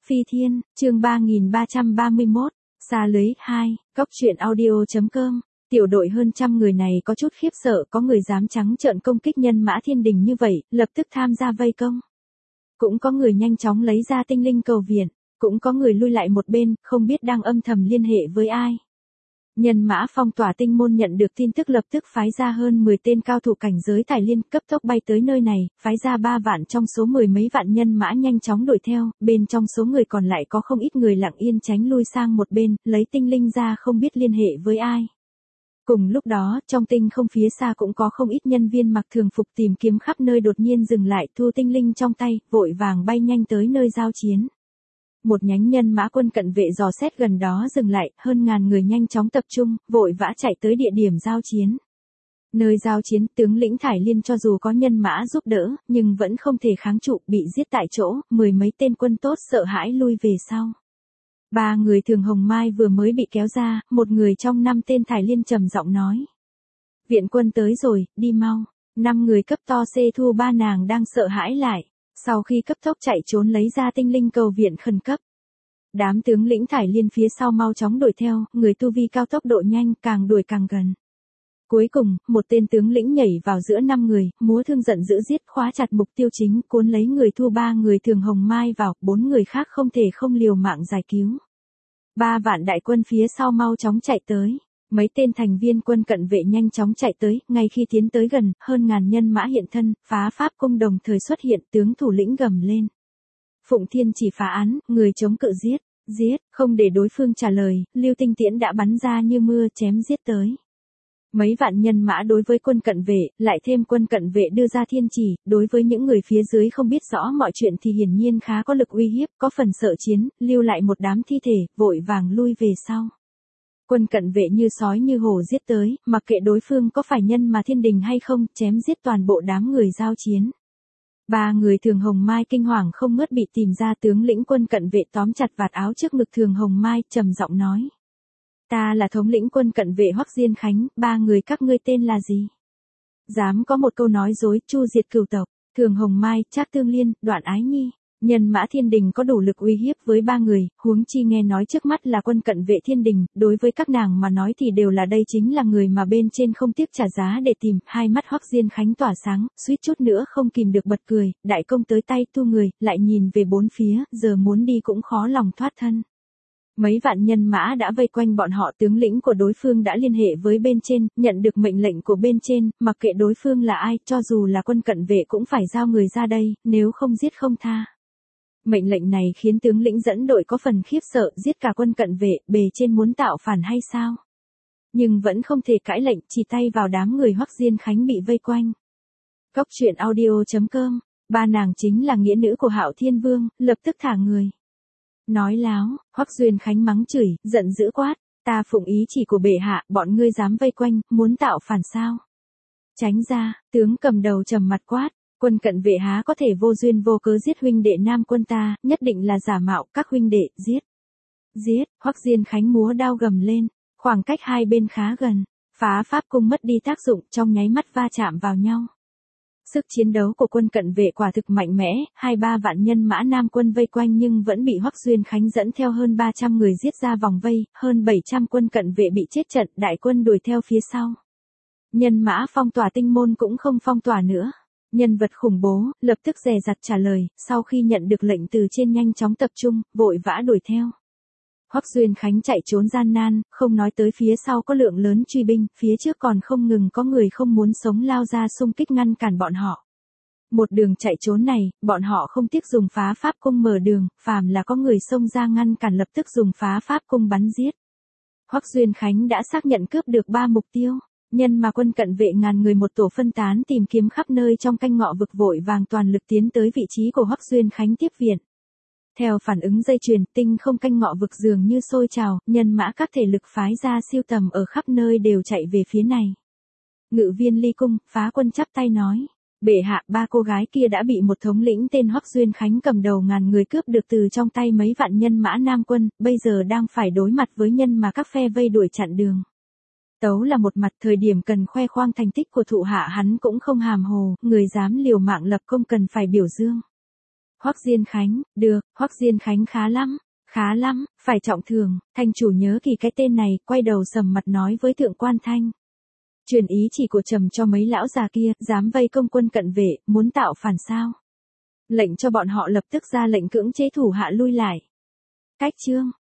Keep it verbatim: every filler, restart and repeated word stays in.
Phi Thiên, chương ba nghìn ba trăm ba mươi mốt, xa lưới hai, cốc truyện audio.com. Tiểu đội hơn trăm người này có chút khiếp sợ, có người dám trắng trợn công kích nhân mã thiên đình như vậy, lập tức tham gia vây công. Cũng có người nhanh chóng lấy ra tinh linh cầu viện, cũng có người lui lại một bên, không biết đang âm thầm liên hệ với ai. Nhân mã phong tỏa tinh môn nhận được tin tức lập tức phái ra hơn mười tên cao thủ cảnh giới Tài Liên cấp tốc bay tới nơi này, phái ra ba vạn trong số mười mấy vạn nhân mã nhanh chóng đuổi theo, bên trong số người còn lại có không ít người lặng yên tránh lui sang một bên, lấy tinh linh ra không biết liên hệ với ai. Cùng lúc đó, trong tinh không phía xa cũng có không ít nhân viên mặc thường phục tìm kiếm khắp nơi đột nhiên dừng lại thu tinh linh trong tay, vội vàng bay nhanh tới nơi giao chiến. Một nhánh nhân mã quân cận vệ dò xét gần đó dừng lại, hơn ngàn người nhanh chóng tập trung, vội vã chạy tới địa điểm giao chiến. Nơi giao chiến, tướng lĩnh Thải Liên cho dù có nhân mã giúp đỡ, nhưng vẫn không thể kháng trụ, bị giết tại chỗ, mười mấy tên quân tốt sợ hãi lui về sau. Ba người Thường Hồng Mai vừa mới bị kéo ra, một người trong năm tên Thải Liên trầm giọng nói. Viện quân tới rồi, đi mau. Năm người cấp to xê thu ba nàng đang sợ hãi lại. Sau khi cấp tốc chạy trốn lấy ra tinh linh cầu viện khẩn cấp. Đám tướng lĩnh Thải Liên phía sau mau chóng đuổi theo, người tu vi cao tốc độ nhanh càng đuổi càng gần. Cuối cùng, một tên tướng lĩnh nhảy vào giữa năm người, múa thương giận dữ giết khóa chặt mục tiêu chính, cuốn lấy người thu ba người Thường Hồng Mai vào, bốn người khác không thể không liều mạng giải cứu. Ba vạn đại quân phía sau mau chóng chạy tới. Mấy tên thành viên quân cận vệ nhanh chóng chạy tới, ngay khi tiến tới gần, hơn ngàn nhân mã hiện thân, phá pháp cung đồng thời xuất hiện, tướng thủ lĩnh gầm lên. Phụng Thiên chỉ phá án, người chống cự giết, giết, không để đối phương trả lời, lưu tinh tiễn đã bắn ra như mưa chém giết tới. Mấy vạn nhân mã đối với quân cận vệ, lại thêm quân cận vệ đưa ra thiên chỉ, đối với những người phía dưới không biết rõ mọi chuyện thì hiển nhiên khá có lực uy hiếp, có phần sợ chiến, lưu lại một đám thi thể, vội vàng lui về sau. Quân cận vệ như sói như hổ giết tới, mặc kệ đối phương có phải nhân mà thiên đình hay không, chém giết toàn bộ đám người giao chiến. Ba người Thường Hồng Mai kinh hoàng không ngớt bị tìm ra, tướng lĩnh quân cận vệ tóm chặt vạt áo trước ngực Thường Hồng Mai, trầm giọng nói. Ta là thống lĩnh quân cận vệ Hoắc Diên Khánh, ba người các ngươi tên là gì? Dám có một câu nói dối, chu diệt cửu tộc, Thường Hồng Mai, Trác Tương Liên, Đoạn Ái Nhi. Nhân mã thiên đình có đủ lực uy hiếp với ba người, huống chi nghe nói trước mắt là quân cận vệ thiên đình, đối với các nàng mà nói thì đều là đây chính là người mà bên trên không tiếc trả giá để tìm, hai mắt Hoắc Diên Khánh tỏa sáng, suýt chút nữa không kìm được bật cười, đại công tới tay thu người, lại nhìn về bốn phía, giờ muốn đi cũng khó lòng thoát thân. Mấy vạn nhân mã đã vây quanh bọn họ, tướng lĩnh của đối phương đã liên hệ với bên trên, nhận được mệnh lệnh của bên trên, mặc kệ đối phương là ai, cho dù là quân cận vệ cũng phải giao người ra đây, nếu không giết không tha. Mệnh lệnh này khiến tướng lĩnh dẫn đội có phần khiếp sợ, giết cả quân cận vệ, bề trên muốn tạo phản hay sao? Nhưng vẫn không thể cãi lệnh, chỉ tay vào đám người Hoắc Diên Khánh bị vây quanh. Cốc truyện audio.com, ba nàng chính là nghĩa nữ của Hạo Thiên Vương, lập tức thả người. Nói láo, Hoắc Duyên Khánh mắng chửi, giận dữ quát, ta phụng ý chỉ của bệ hạ, bọn ngươi dám vây quanh, muốn tạo phản sao? Tránh ra, tướng cầm đầu trầm mặt quát, quân cận vệ há có thể vô duyên vô cớ giết huynh đệ nam quân ta, nhất định là giả mạo, các huynh đệ, giết. Giết, Hoắc Diên Khánh múa đao gầm lên, khoảng cách hai bên khá gần, phá pháp cung mất đi tác dụng, trong nháy mắt va chạm vào nhau. Sức chiến đấu của quân cận vệ quả thực mạnh mẽ, hai ba vạn nhân mã nam quân vây quanh nhưng vẫn bị Hoắc Duyên Khánh dẫn theo hơn ba trăm người giết ra vòng vây, hơn bảy trăm quân cận vệ bị chết trận, đại quân đuổi theo phía sau. Nhân mã phong tỏa tinh môn cũng không phong tỏa nữa. Nhân vật khủng bố, lập tức dè dặt trả lời, sau khi nhận được lệnh từ trên nhanh chóng tập trung, vội vã đuổi theo. Hoắc Duyên Khánh chạy trốn gian nan, không nói tới phía sau có lượng lớn truy binh, phía trước còn không ngừng có người không muốn sống lao ra xung kích ngăn cản bọn họ. Một đường chạy trốn này, bọn họ không tiếc dùng phá pháp cung mở đường, phàm là có người xông ra ngăn cản lập tức dùng phá pháp cung bắn giết. Hoắc Duyên Khánh đã xác nhận cướp được ba mục tiêu. Nhân mà quân cận vệ ngàn người một tổ phân tán tìm kiếm khắp nơi trong canh ngọ vực, vội vàng toàn lực tiến tới vị trí của Hoắc Duyên Khánh tiếp viện. Theo phản ứng dây chuyền, tinh không canh ngọ vực dường như sôi trào, nhân mã các thể lực phái ra siêu tầm ở khắp nơi đều chạy về phía này. Ngự viên Ly Cung, Phá Quân chắp tay nói, bệ hạ, ba cô gái kia đã bị một thống lĩnh tên Hoắc Duyên Khánh cầm đầu ngàn người cướp được từ trong tay mấy vạn nhân mã nam quân, bây giờ đang phải đối mặt với nhân mà các phe vây đuổi chặn đường. Tấu là một mặt, thời điểm cần khoe khoang thành tích của thụ hạ hắn cũng không hàm hồ, người dám liều mạng lập công cần phải biểu dương. Hoắc Diên Khánh, được, Hoắc Diên Khánh khá lắm, khá lắm, phải trọng thưởng, thành chủ nhớ kỳ cái tên này, quay đầu sầm mặt nói với Thượng Quan Thanh. Truyền ý chỉ của trầm cho mấy lão già kia, dám vây công quân cận vệ, muốn tạo phản sao. Lệnh cho bọn họ lập tức ra lệnh cưỡng chế thủ hạ lui lại. Cách chương.